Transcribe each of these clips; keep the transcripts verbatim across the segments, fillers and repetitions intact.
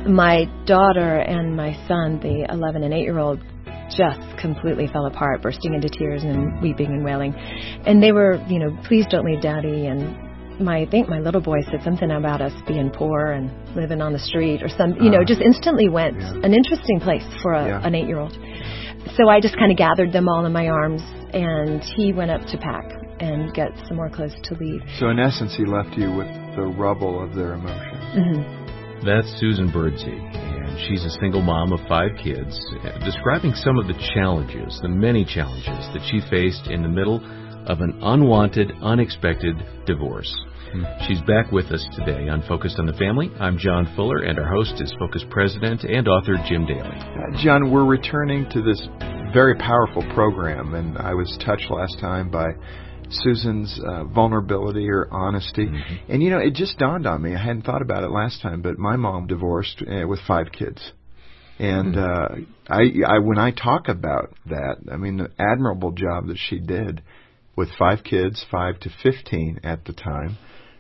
my daughter and my son, the eleven and eight-year-old, just completely fell apart, bursting into tears and weeping and wailing. And they were, you know, please don't leave Daddy. And my, I think my little boy said something about us being poor and living on the street or some, you uh, know, just instantly went yeah. an interesting place for a, yeah. an eight-year-old. So I just kind of gathered them all in my arms, and he went up to pack and get some more clothes to leave. So in essence, he left you with the rubble of their emotions. Mm-hmm. That's Susan Birdsey, and she's a single mom of five kids, describing some of the challenges, the many challenges that she faced in the middle of an unwanted, unexpected divorce. Hmm. She's back with us today on Focused on the Family. I'm John Fuller, and our host is Focus President and author Jim Daly. Uh, John, we're returning to this very powerful program, and I was touched last time by Susan's uh, vulnerability or honesty. Mm-hmm. And, you know, it just dawned on me. I hadn't thought about it last time, but my mom divorced uh, with five kids. And mm-hmm. uh, I, I, when I talk about that, I mean, the admirable job that she did with five kids, five to fifteen at the time.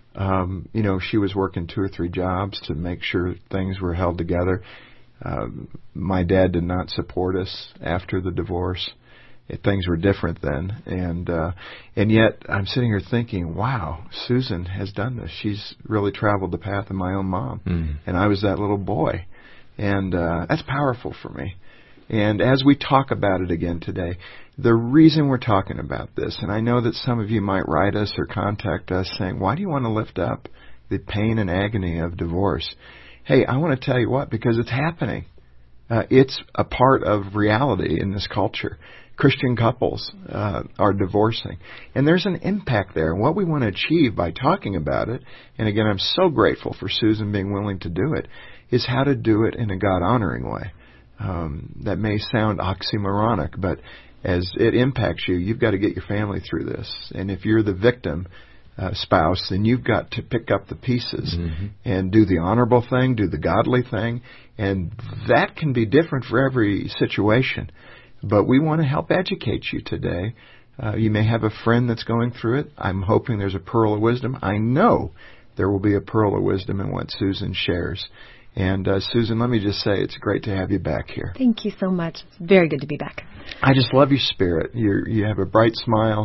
Um, you know, she was working two or three jobs to make sure things were held together. Um, my dad did not support us after the divorce. Things were different then, and uh, and yet I'm sitting here thinking, wow, Susan has done this. She's really traveled the path of my own mom, mm. and I was that little boy, and uh, that's powerful for me. And as we talk about it again today, the reason we're talking about this, and I know that some of you might write us or contact us saying, why do you want to lift up the pain and agony of divorce? Hey, I want to tell you what, because it's happening. Uh, it's a part of reality in this culture. Christian couples uh, are divorcing. And there's an impact there. And what we want to achieve by talking about it, and again, I'm so grateful for Susan being willing to do it, is how to do it in a God-honoring way. Um, that may sound oxymoronic, but as it impacts you, you've got to get your family through this. And if you're the victim uh, spouse, then you've got to pick up the pieces mm-hmm. and do the honorable thing, do the godly thing. And that can be different for every situation. But we want to help educate you today. Uh, you may have a friend that's going through it. I'm hoping there's a pearl of wisdom. I know there will be a pearl of wisdom in what Susan shares. And uh, Susan, let me just say it's great to have you back here. Thank you so much. It's very good to be back. I just love your spirit. You you have a bright smile.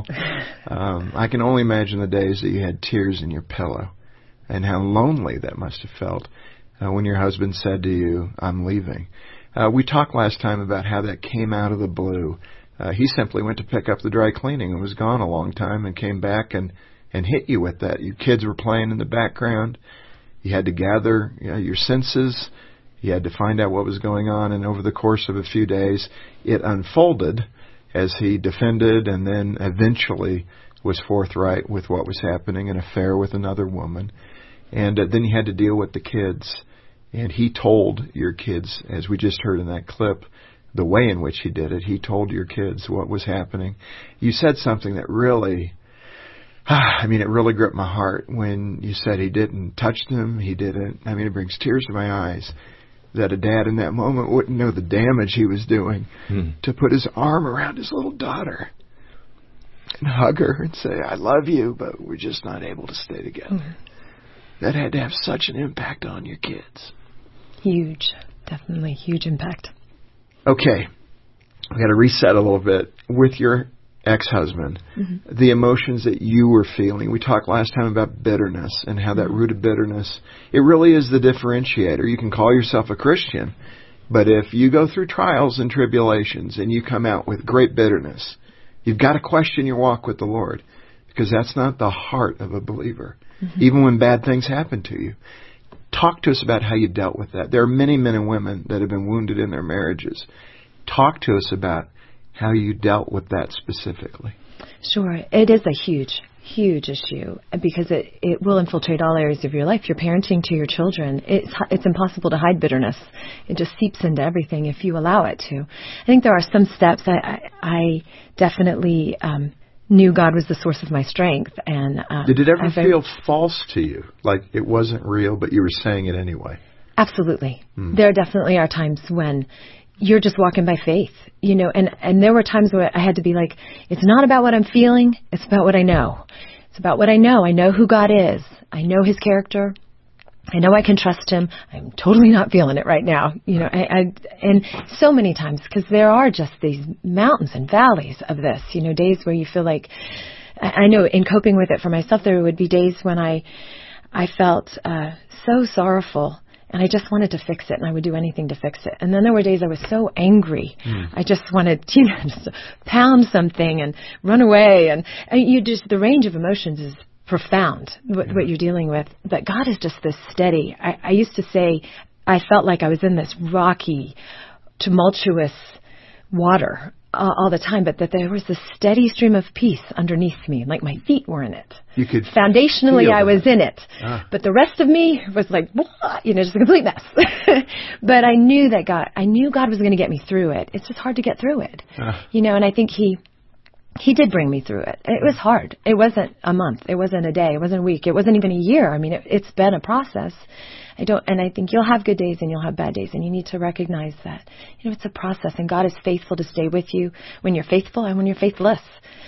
Um, I can only imagine the days that you had tears in your pillow and how lonely that must have felt uh, when your husband said to you, I'm leaving. Uh, we talked last time about how that came out of the blue. Uh, he simply went to pick up the dry cleaning and was gone a long time and came back and, and hit you with that. Your kids were playing in the background. You had to gather you know, your senses. You had to find out what was going on. And over the course of a few days, it unfolded as he defended and then eventually was forthright with what was happening, an affair with another woman. And uh, then you had to deal with the kids. And he told your kids, as we just heard in that clip, the way in which he did it. He told your kids what was happening. You said something that really, I mean, it really gripped my heart when you said he didn't touch them. He didn't. I mean, it brings tears to my eyes that a dad in that moment wouldn't know the damage he was doing hmm. to put his arm around his little daughter and hug her and say, I love you, but we're just not able to stay together. Hmm. That had to have such an impact on your kids. Huge. Definitely huge impact. Okay. We got to reset a little bit with your ex-husband. Mm-hmm. The emotions that you were feeling. We talked last time about bitterness and how that root of bitterness, it really is the differentiator. You can call yourself a Christian, but if you go through trials and tribulations and you come out with great bitterness, you've got to question your walk with the Lord, because that's not the heart of a believer. Mm-hmm. Even when bad things happen to you. Talk to us about how you dealt with that. There are many men and women that have been wounded in their marriages. Talk to us about how you dealt with that specifically. Sure. It is a huge, huge issue because it, it will infiltrate all areas of your life. You're parenting to your children. It's, it's impossible to hide bitterness. It just seeps into everything if you allow it to. I think there are some steps I, I, I definitely... Um, knew God was the source of my strength. And um, did it ever feel false to you? Like it wasn't real, but you were saying it anyway? Absolutely. Hmm. There definitely are times when you're just walking by faith, you know, and, and there were times where I had to be like, it's not about what I'm feeling, it's about what I know. It's about what I know. I know who God is. I know His character. I know I can trust him. I'm totally not feeling it right now. You know, I, I and so many times, because there are just these mountains and valleys of this, you know, days where you feel like, I know in coping with it for myself, there would be days when I, I felt uh, so sorrowful and I just wanted to fix it and I would do anything to fix it. And then there were days I was so angry. Mm. I just wanted to, you know, just pound something and run away. And, and you just, the range of emotions is profound, what, what you're dealing with. But God is just this steady. I, I used to say I felt like I was in this rocky, tumultuous water uh, all the time, but that there was this steady stream of peace underneath me, like my feet were in it. You could Foundationally, I was in it. Ah. But the rest of me was like, you know, just a complete mess. But I knew that God, I knew God was going to get me through it. It's just hard to get through it. Ah. You know, and I think He... He did bring me through it. It was hard. It wasn't a month. It wasn't a day. It wasn't a week. It wasn't even a year. I mean, it, it's been a process. I don't, and I think you'll have good days and you'll have bad days, and you need to recognize that. You know, it's a process, and God is faithful to stay with you when you're faithful and when you're faithless.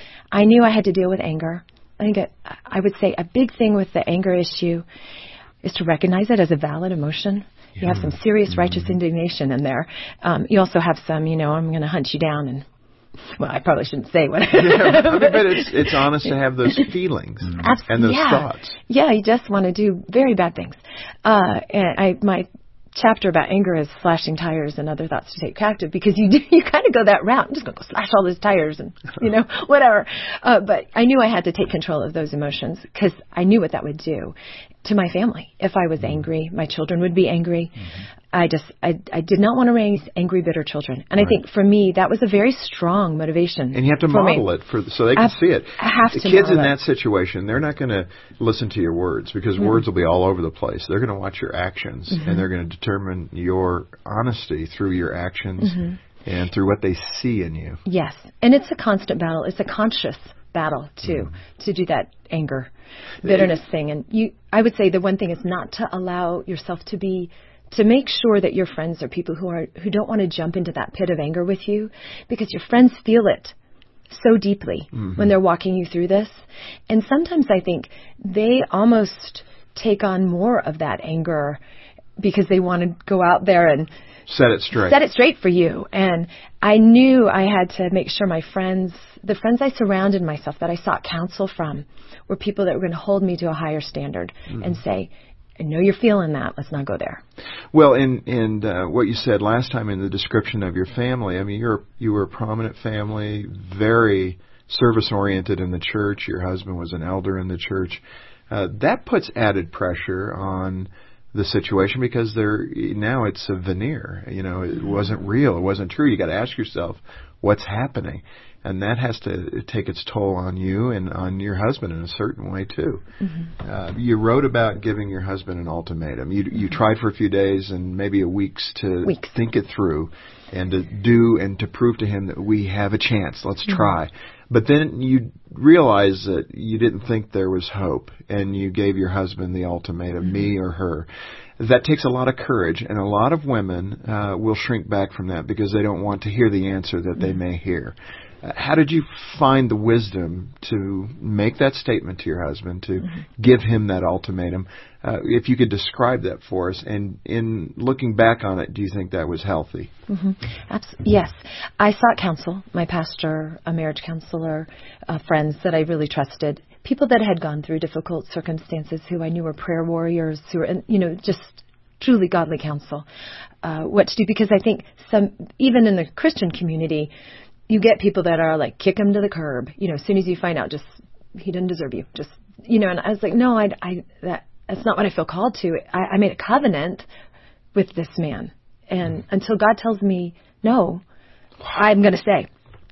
I knew I had to deal with anger. I think it, I would say a big thing with the anger issue is to recognize it as a valid emotion. You have some serious righteous indignation in there. Um, you also have some, you know, I'm going to hunt you down and. Well, I probably shouldn't say what. yeah, I mean, but it's it's honest to have those feelings Absolutely, and those yeah. thoughts. Yeah, you just want to do very bad things. Uh, and I my chapter about anger is slashing tires and other thoughts to take captive, because you do, you kind of go that route. I'm just going to go slash all those tires and, you know, whatever. Uh, but I knew I had to take control of those emotions, because I knew what that would do to my family. If I was angry, my children would be angry. Mm-hmm. I just, I, I did not want to raise angry, bitter children. And right. I think for me, that was a very strong motivation. And you have to model me. it for so they can I, see it. I have the to kids in it. that situation, they're not going to listen to your words, because mm-hmm. words will be all over the place. They're going to watch your actions, mm-hmm. and they're going to determine your honesty through your actions mm-hmm. and through what they see in you. Yes. And it's a constant battle. It's a conscious battle, too, mm-hmm. to do that anger, bitterness it, thing. And you, I would say the one thing is not to allow yourself to be, to make sure that your friends are people who are, who don't want to jump into that pit of anger with you, because your friends feel it so deeply mm-hmm. when they're walking you through this. And sometimes I think they almost take on more of that anger because they want to go out there and set it straight. Set it straight for you. And I knew I had to make sure my friends, the friends I surrounded myself, that I sought counsel from, were people that were going to hold me to a higher standard mm-hmm. and say, I know you're feeling that. Let's not go there. Well, and and uh, what you said last time in the description of your family, I mean, you're you were a prominent family, very service oriented in the church. Your husband was an elder in the church. Uh, that puts added pressure on the situation, because there now it's a veneer. You know, it wasn't real. It wasn't true. You got to ask yourself, what's happening? And that has to take its toll on you and on your husband in a certain way, too. Mm-hmm. Uh, you wrote about giving your husband an ultimatum. You, you tried for a few days and maybe a weeks to weeks. think it through and to do and to prove to him that we have a chance. Let's mm-hmm. try. But then you realized that you didn't think there was hope, and you gave your husband the ultimatum, mm-hmm. me or her. That takes a lot of courage, and a lot of women uh, will shrink back from that because they don't want to hear the answer that mm-hmm. they may hear. Uh, how did you find the wisdom to make that statement to your husband, to mm-hmm. give him that ultimatum? Uh, if you could describe that for us, and in looking back on it, do you think that was healthy? Mm-hmm. Abs- yes. I sought counsel, my pastor, a marriage counselor, uh, friends that I really trusted, people that had gone through difficult circumstances who I knew were prayer warriors, who were, you know, just truly godly counsel, uh, what to do. Because I think some, even in the Christian community, you get people that are like, kick him to the curb. You know, as soon as you find out, just, he doesn't deserve you. Just, you know, and I was like, no, I, I, that, that's not what I feel called to. I, I made a covenant with this man. And until God tells me no, I'm going to stay.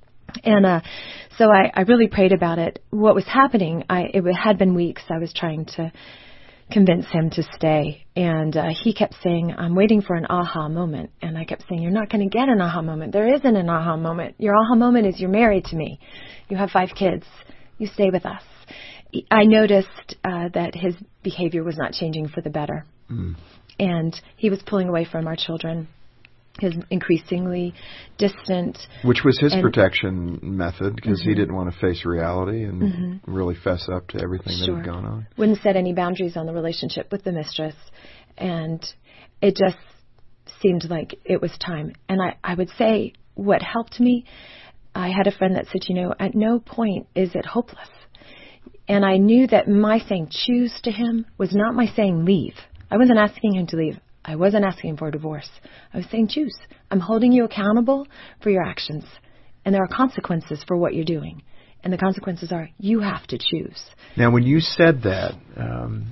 And uh, so I, I really prayed about it. What was happening, I, it had been weeks. I was trying to convince him to stay. And uh, he kept saying, I'm waiting for an aha moment. And I kept saying, you're not going to get an aha moment. There isn't an aha moment. Your aha moment is you're married to me. You have five kids. You stay with us. I noticed uh, that his behavior was not changing for the better. Mm. And he was pulling away from our children. He was increasingly distant. Which was his protection method, because mm-hmm. he didn't want to face reality and mm-hmm. really fess up to everything sure. that had gone on. Wouldn't set any boundaries on the relationship with the mistress. And it just seemed like it was time. And I, I would say what helped me, I had a friend that said, you know, at no point is it hopeless. And I knew that my saying choose to him was not my saying leave. I wasn't asking him to leave. I wasn't asking him for a divorce. I was saying choose. I'm holding you accountable for your actions. And there are consequences for what you're doing. And the consequences are you have to choose. Now, when you said that, um,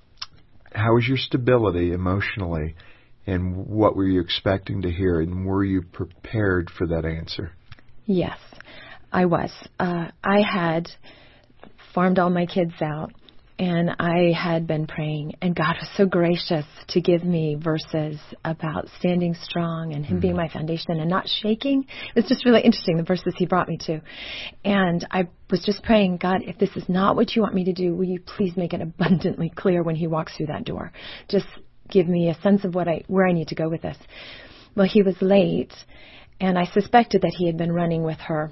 how was your stability emotionally? And what were you expecting to hear? And were you prepared for that answer? Yes, I was. Uh, I had farmed all my kids out, and I had been praying, and God was so gracious to give me verses about standing strong and Him mm-hmm. being my foundation and not shaking. It was just really interesting, the verses He brought me to. And I was just praying, God, if this is not what you want me to do, will you please make it abundantly clear when He walks through that door? Just give me a sense of what I where I need to go with this. Well, he was late, and I suspected that he had been running with her.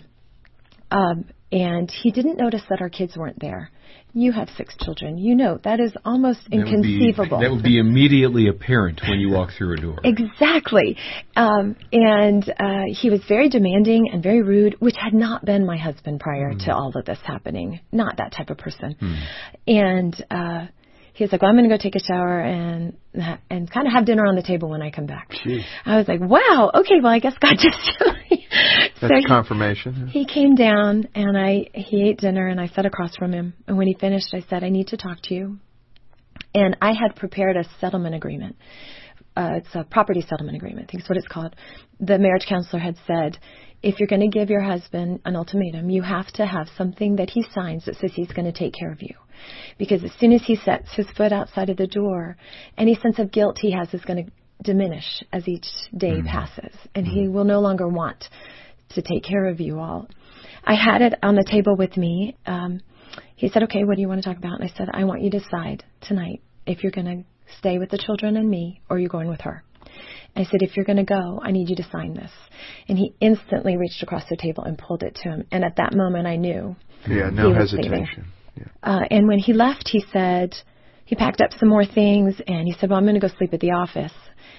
Um, and he didn't notice that our kids weren't there. You have six children. You know, that is almost that inconceivable. Would be, that would be immediately apparent when you walk through a door. Exactly. Um, and uh, he was very demanding and very rude, which had not been my husband prior mm. to all of this happening. Not that type of person. Mm. And uh, he was like, well, I'm going to go take a shower and and kind of have dinner on the table when I come back. Jeez. I was like, wow, okay, well, I guess God just That's so he, confirmation. He came down, and I he ate dinner, and I sat across from him. And when he finished, I said, I need to talk to you. And I had prepared a settlement agreement. Uh, it's a property settlement agreement, I think is what it's called. The marriage counselor had said, if you're going to give your husband an ultimatum, you have to have something that he signs that says he's going to take care of you. Because as soon as he sets his foot outside of the door, any sense of guilt he has is going to diminish as each day mm-hmm. passes. And mm-hmm. he will no longer want to take care of you all. I had it on the table with me. Um, he said, okay, what do you want to talk about? And I said, I want you to decide tonight if you're going to stay with the children and me or you're going with her. I said, if you're going to go, I need you to sign this. And he instantly reached across the table and pulled it to him. And at that moment, I knew. Yeah, no hesitation. Yeah. Uh, and when he left, he said, he packed up some more things, and he said, well, I'm going to go sleep at the office.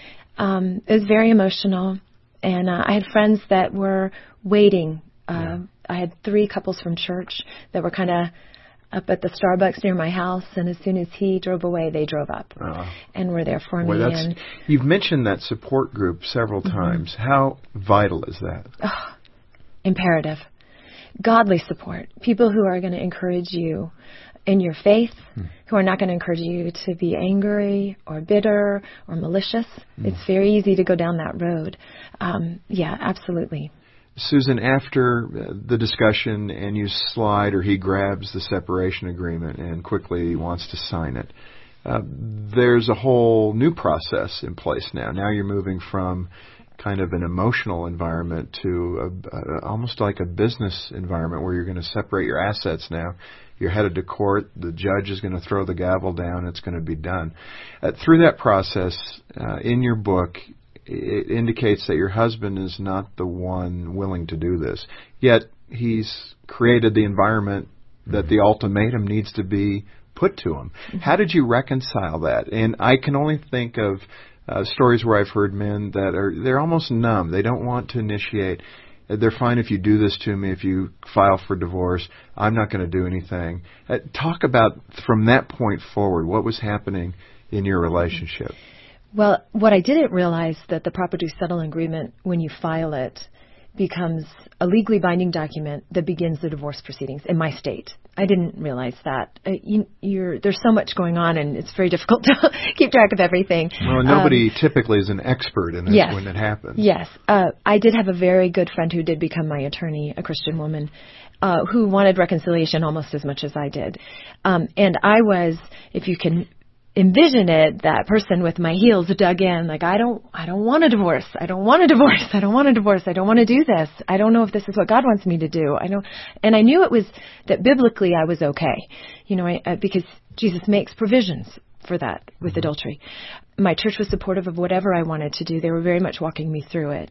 Um, it was very emotional. And uh, I had friends that were waiting. Uh, yeah. I had three couples from church that were kind of up at the Starbucks near my house, and as soon as he drove away, they drove up uh, and were there for well, me. That's, and you've mentioned that support group several mm-hmm. times. How vital is that? Oh, imperative. Godly support. People who are going to encourage you in your faith, hmm. who are not going to encourage you to be angry or bitter or malicious. Hmm. It's very easy to go down that road. Um, yeah, absolutely. Susan, after the discussion and you slide or he grabs the separation agreement and quickly wants to sign it, uh, there's a whole new process in place now. Now you're moving from kind of an emotional environment to a, a, almost like a business environment where you're going to separate your assets now. You're headed to court. The judge is going to throw the gavel down. It's going to be done. Uh, through that process, uh, in your book, it indicates that your husband is not the one willing to do this. Yet he's created the environment that mm-hmm. the ultimatum needs to be put to him. Mm-hmm. How did you reconcile that? And I can only think of uh, stories where I've heard men that are, they're almost numb. They don't want to initiate. They're fine if you do this to me, if you file for divorce. I'm not going to do anything. Uh, talk about, from that point forward, what was happening in your relationship. Well, what I didn't realize that the property settlement agreement, when you file it, becomes a legally binding document that begins the divorce proceedings in my state. I didn't realize that. Uh, you, you're, there's so much going on, and it's very difficult to keep track of everything. Well, nobody um, typically is an expert in this yes, when it happens. Yes. Uh, I did have a very good friend who did become my attorney, a Christian woman, uh, who wanted reconciliation almost as much as I did. Um, and I was, if you can envision it, that person with my heels dug in, like, I don't, I don't want a divorce. I don't want a divorce. I don't want a divorce. I don't want to do this. I don't know if this is what God wants me to do. I don't, and I knew it was that biblically I was okay, you know, I, uh, because Jesus makes provisions for that with mm-hmm. adultery. My church was supportive of whatever I wanted to do. They were very much walking me through it.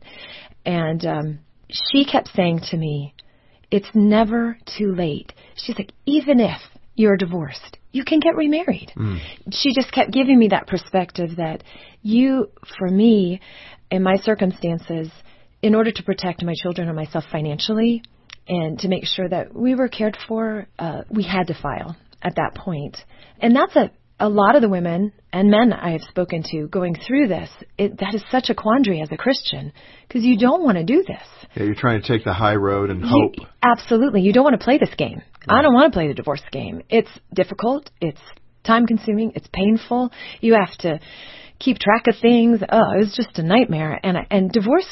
And um, she kept saying to me, it's never too late. She's like, even if you're divorced, you can get remarried. Mm. She just kept giving me that perspective that you, for me, in my circumstances, in order to protect my children and myself financially and to make sure that we were cared for, uh, we had to file at that point. And that's a A lot of the women and men I have spoken to going through this, it, that is such a quandary as a Christian because you don't want to do this. Yeah, you're trying to take the high road and hope. You, absolutely. You don't want to play this game. Right. I don't want to play the divorce game. It's difficult. It's time-consuming. It's painful. You have to keep track of things. Oh, it was just a nightmare. And and divorce,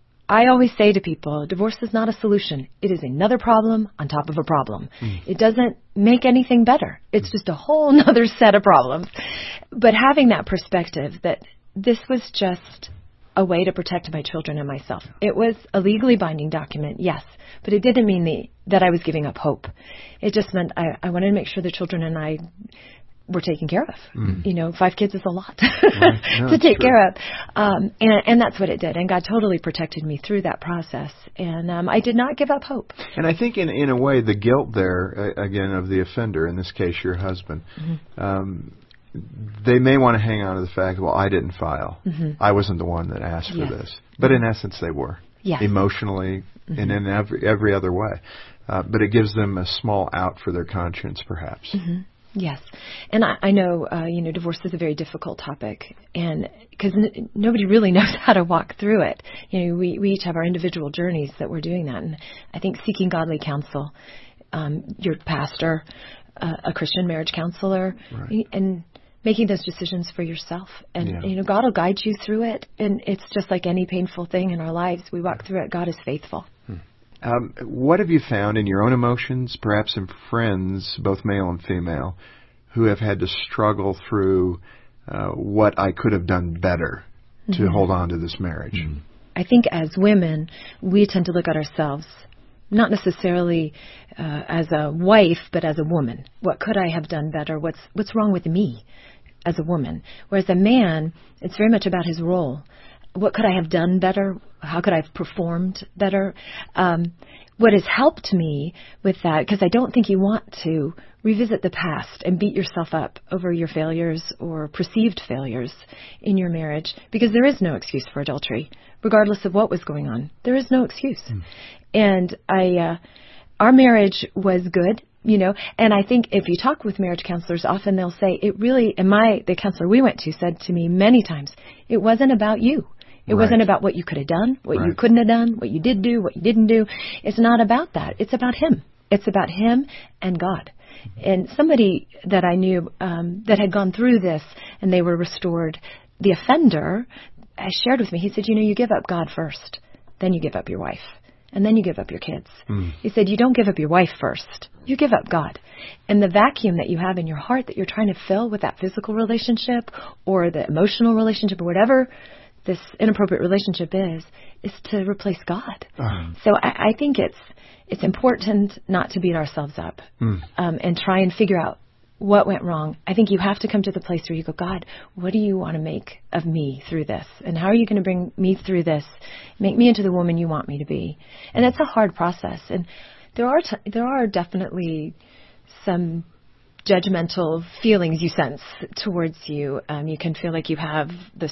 I always say to people, divorce is not a solution. It is another problem on top of a problem. Mm. It doesn't make anything better. It's just a whole nother set of problems. But having that perspective that this was just a way to protect my children and myself. It was a legally binding document, yes, but it didn't mean the, that I was giving up hope. It just meant I, I wanted to make sure the children and I were taken care of. Mm. You know, five kids is a lot right. no, to take true. care of. Um, and, and that's what it did. And God totally protected me through that process. And um, I did not give up hope. And I think in in a way, the guilt there, uh, again, of the offender, in this case, your husband, mm-hmm. um, they may want to hang on to the fact, well, I didn't file. Mm-hmm. I wasn't the one that asked yes. for this. But in essence, they were. Yes. Emotionally mm-hmm. and in every, every other way. Uh, but it gives them a small out for their conscience, perhaps. Mm-hmm. Yes. And I, I know, uh, you know, divorce is a very difficult topic, and because n- nobody really knows how to walk through it. You know, we, we each have our individual journeys that we're doing that. And I think seeking godly counsel, um, your pastor, uh, a Christian marriage counselor, right. and making those decisions for yourself. And, yeah. you know, God will guide you through it. And it's just like any painful thing in our lives. We walk through it. God is faithful. Hmm. Um, what have you found in your own emotions, perhaps in friends, both male and female, who have had to struggle through uh, what I could have done better to mm-hmm. hold on to this marriage? Mm-hmm. I think as women, we tend to look at ourselves, not necessarily uh, as a wife, but as a woman. What could I have done better? What's what's wrong with me as a woman? Whereas a man, it's very much about his role. What could I have done better? How could I have performed better? Um, what has helped me with that, because I don't think you want to revisit the past and beat yourself up over your failures or perceived failures in your marriage, because there is no excuse for adultery, regardless of what was going on. There is no excuse. Mm. And I, uh, our marriage was good. You know, and I think if you talk with marriage counselors, often they'll say it really, and my, the counselor we went to said to me many times, it wasn't about you. It right. wasn't about what you could have done, what right. you couldn't have done, what you did do, what you didn't do. It's not about that. It's about him. It's about him and God. And somebody that I knew um, that had gone through this and they were restored, the offender, I shared with me, he said, you know, you give up God first, then you give up your wife. And then you give up your kids. Mm. He said, you don't give up your wife first. You give up God. And the vacuum that you have in your heart that you're trying to fill with that physical relationship or the emotional relationship or whatever this inappropriate relationship is, is to replace God. Uh-huh. So I, I think it's it's important not to beat ourselves up mm. um, and try and figure out what went wrong. I think you have to come to the place where you go, God, what do you want to make of me through this? And how are you going to bring me through this? Make me into the woman you want me to be. And it's a hard process. And there are t- there are definitely some judgmental feelings you sense towards you. Um, you can feel like you have this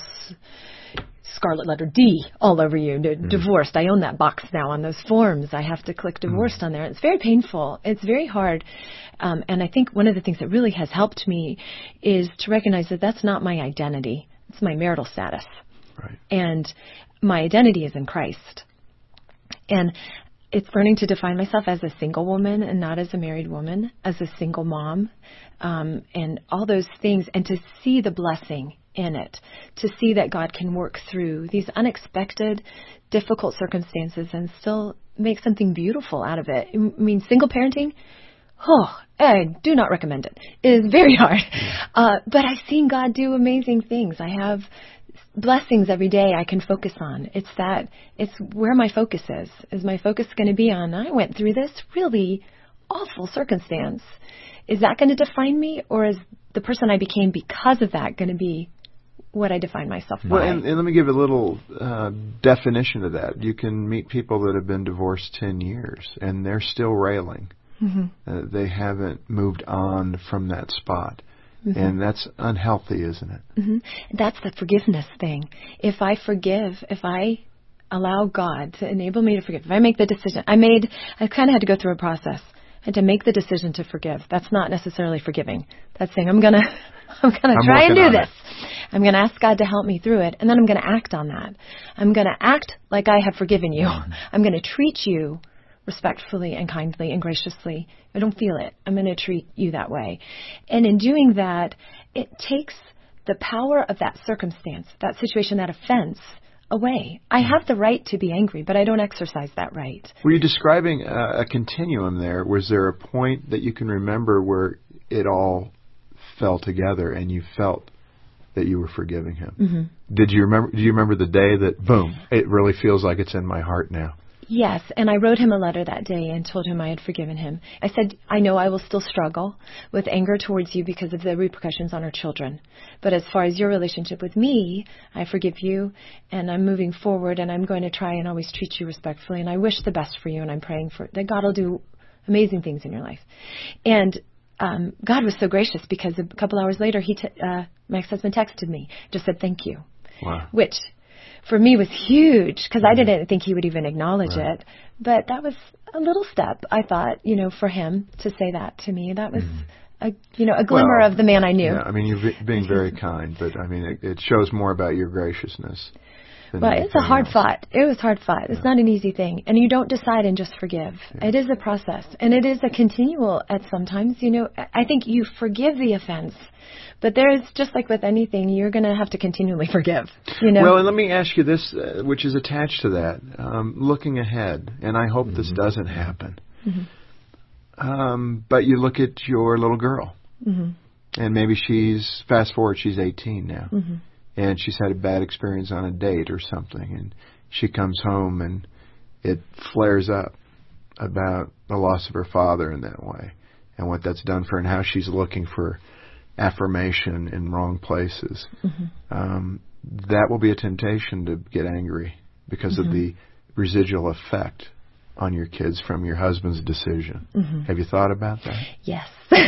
scarlet letter D all over you, mm. divorced. I own that box now on those forms. I have to click divorced mm. on there. It's very painful. It's very hard. Um, and I think one of the things that really has helped me is to recognize that that's not my identity. It's my marital status. Right. And my identity is in Christ. And it's learning to define myself as a single woman and not as a married woman, as a single mom, um, and all those things, and to see the blessing in it, to see that God can work through these unexpected, difficult circumstances and still make something beautiful out of it. I mean, single parenting, oh, I do not recommend it. It is very hard. Uh, but I've seen God do amazing things. I have blessings every day I can focus on. It's that, it's where my focus is. Is my focus going to be on, I went through this really awful circumstance. Is that going to define me, or is the person I became because of that going to be what I define myself by? Well, and, and let me give a little uh, definition of that. You can meet people that have been divorced ten years, and they're still railing Mm-hmm. Uh, they haven't moved on from that spot. Mm-hmm. And that's unhealthy, isn't it? Mm-hmm. That's the forgiveness thing. If I forgive, if I allow God to enable me to forgive, if I make the decision, I made, I kind of had to go through a process. I had to make the decision to forgive. That's not necessarily forgiving. That's saying, I'm going to, I'm going to try and do this. It. I'm going to ask God to help me through it, and then I'm going to act on that. I'm going to act like I have forgiven you. Mm-hmm. I'm going to treat you respectfully and kindly and graciously. I don't feel it. I'm going to treat you that way. And in doing that, it takes the power of that circumstance, that situation, that offense, away. I have the right to be angry, but I don't exercise that right. Were you describing a, a continuum there? Was there a point that you can remember where it all fell together and you felt that you were forgiving him? Mm-hmm. Did you remember? Do you remember the day that, boom, it really feels like it's in my heart now? Yes, and I wrote him a letter that day and told him I had forgiven him. I said, I know I will still struggle with anger towards you because of the repercussions on our children. But as far as your relationship with me, I forgive you, and I'm moving forward, and I'm going to try and always treat you respectfully, and I wish the best for you, and I'm praying for that God will do amazing things in your life. And um, God was so gracious because a couple hours later, he t- uh, my ex-husband texted me, just said thank you. Wow. Which for me was huge because I didn't think he would even acknowledge right. it. But that was a little step, I thought, you know, for him to say that to me. That was, mm-hmm. a you know, a glimmer well, of the man I knew. Yeah, I mean, you're being very kind, but I mean, it, it shows more about your graciousness. Well, it's a hard else. fought. It was hard fought. It's yeah. not an easy thing. And you don't decide and just forgive. Yeah. It is a process. And it is a continual at sometimes. You know, I think you forgive the offense. But there's, just like with anything, you're going to have to continually forgive. You know? Well, and let me ask you this, uh, which is attached to that. Um, looking ahead, and I hope mm-hmm. this doesn't happen. Mm-hmm. Um, but you look at your little girl. Mm-hmm. And maybe she's, fast forward, she's eighteen now. Mm-hmm. And she's had a bad experience on a date or something, and she comes home and it flares up about the loss of her father in that way and what that's done for her and how she's looking for affirmation in wrong places. Mm-hmm. Um, that will be a temptation to get angry because mm-hmm. of the residual effect on your kids from your husband's decision. Mm-hmm. Have you thought about that? Yes.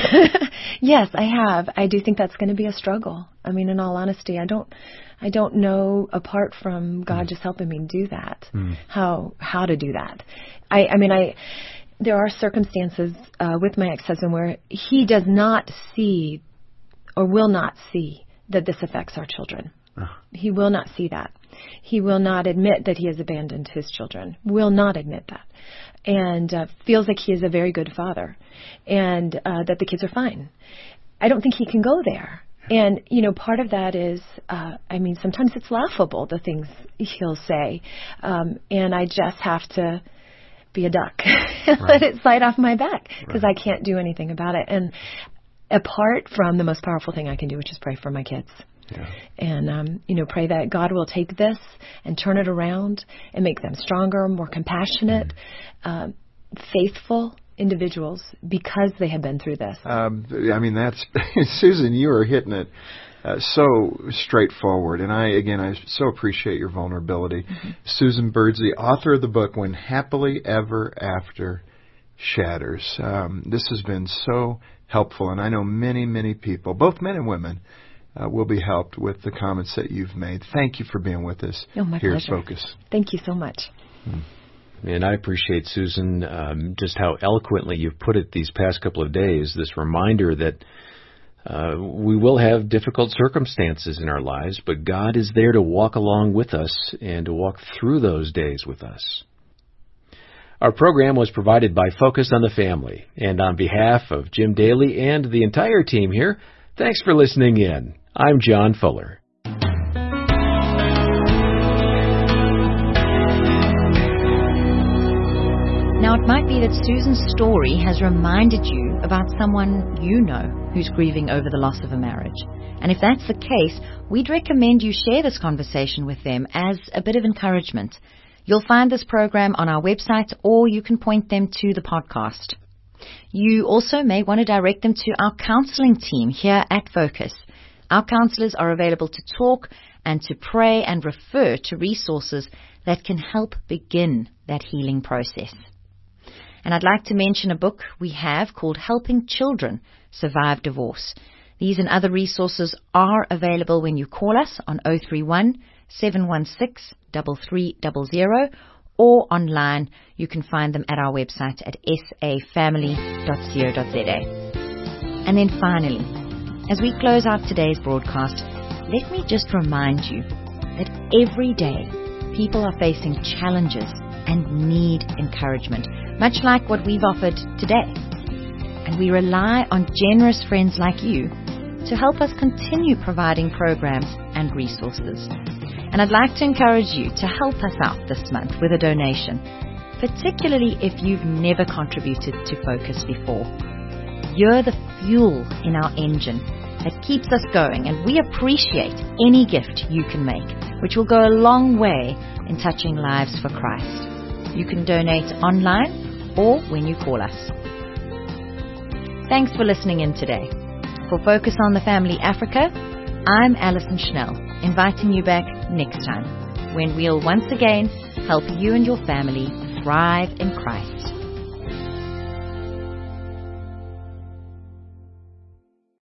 Yes, I have. I do think that's going to be a struggle. I mean, in all honesty, I don't I don't know, apart from God mm. just helping me do that, mm. how how to do that. I, I mean, I there are circumstances uh, with my ex-husband where he does not see or will not see that this affects our children. Oh. He will not see that. He will not admit that he has abandoned his children. Will not admit that. And uh, feels like he is a very good father and uh, that the kids are fine. I don't think he can go there. And, you know, part of that is, uh, I mean, sometimes it's laughable, the things he'll say. Um, and I just have to be a duck and right. let it slide off my back because right. I can't do anything about it. And apart from the most powerful thing I can do, which is pray for my kids. Yeah. And, um, you know, pray that God will take this and turn it around and make them stronger, more compassionate, mm. uh, faithful individuals because they have been through this. Um, I mean, that's, Susan, you are hitting it uh, so straightforward. And I, again, I so appreciate your vulnerability. Mm-hmm. Susan Birdsey, author of the book, When Happily Ever After Shatters. Um, this has been so helpful. And I know many, many people, both men and women, Uh, will be helped with the comments that you've made. Thank you for being with us oh, my here pleasure. at Focus. Thank you so much. Hmm. And I appreciate, Susan, um, just how eloquently you've put it these past couple of days, this reminder that uh, we will have difficult circumstances in our lives, but God is there to walk along with us and to walk through those days with us. Our program was provided by Focus on the Family. And on behalf of Jim Daly and the entire team here, thanks for listening in. I'm John Fuller. Now, it might be that Susan's story has reminded you about someone you know who's grieving over the loss of a marriage. And if that's the case, we'd recommend you share this conversation with them as a bit of encouragement. You'll find this program on our website, or you can point them to the podcast. You also may want to direct them to our counseling team here at Focus. Our counselors are available to talk and to pray and refer to resources that can help begin that healing process. And I'd like to mention a book we have called Helping Children Survive Divorce. These and other resources are available when you call us on oh three one, seven one six, three three zero zero, or online. You can find them at our website at s a family dot co dot z a. And then finally, as we close out today's broadcast, let me just remind you that every day people are facing challenges and need encouragement, much like what we've offered today. And we rely on generous friends like you to help us continue providing programs and resources. And I'd like to encourage you to help us out this month with a donation, particularly if you've never contributed to Focus before. You're the fuel in our engine that keeps us going, and we appreciate any gift you can make, which will go a long way in touching lives for Christ. You can donate online or when you call us. Thanks for listening in today. For Focus on the Family Africa, I'm Alison Schnell, inviting you back next time when we'll once again help you and your family thrive in Christ.